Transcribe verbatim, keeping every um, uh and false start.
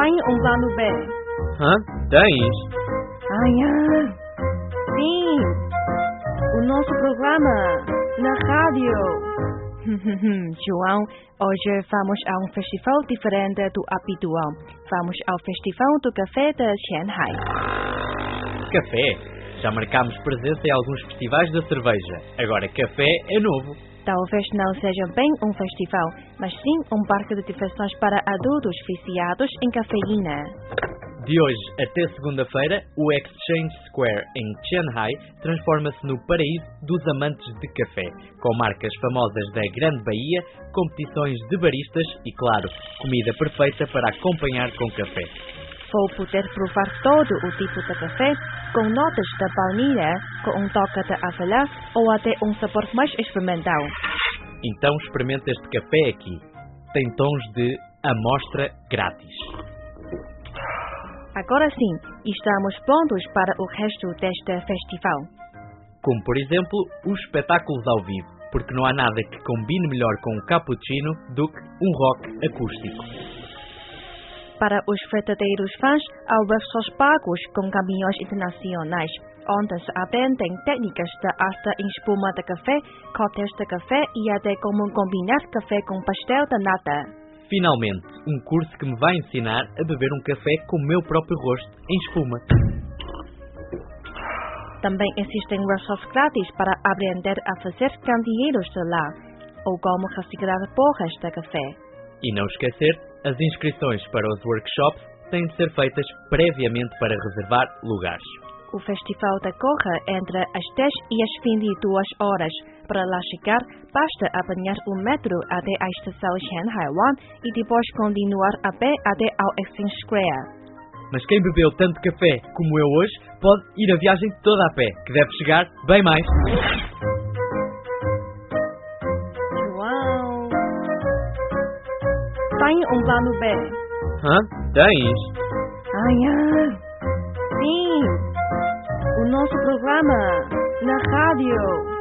Tem um plano B? Hã? Tens? Amanhã. Sim. O nosso programa na rádio. João, hoje vamos a um festival diferente do habitual. Vamos ao Festival do Café de Qianhai. Café? Já marcámos presença em alguns festivais da cerveja. Agora café é novo. Talvez não seja bem um festival, mas sim um parque de diversões para adultos viciados em cafeína. De hoje até segunda-feira, o Exchange Square em Qianhai transforma-se no paraíso dos amantes de café, com marcas famosas da Grande Bahia, competições de baristas e, claro, comida perfeita para acompanhar com café. Vou poder provar todo o tipo de café, com notas de baunilha, com um toque de avelã ou até um sabor mais experimental. Então experimente este café aqui. Tem tons de amostra grátis. Agora sim, estamos prontos para o resto deste festival. Como, por exemplo, os espetáculos ao vivo, porque não há nada que combine melhor com um cappuccino do que um rock acústico. Para os verdadeiros fãs, há workshops pagos com caminhões internacionais, onde se aprendem técnicas de arte em espuma de café, cócteis de café e até como combinar café com pastel de nata. Finalmente, um curso que me vai ensinar a beber um café com o meu próprio rosto, em espuma. Também existem workshops grátis para aprender a fazer candeeiros de lá, ou como reciclar borras de café. E não esquecer, as inscrições para os workshops têm de ser feitas previamente para reservar lugares. O festival decorre entre as dez e as vinte e duas horas. Para lá chegar, basta apanhar o metro até a estação Qianhai One e depois continuar a pé até ao Exchange Square. Mas quem bebeu tanto café como eu hoje pode ir a viagem toda a pé, que deve chegar bem mais. João, tem um plano B? Hã? Tens? Amanhã. Sim. O nosso programa na rádio.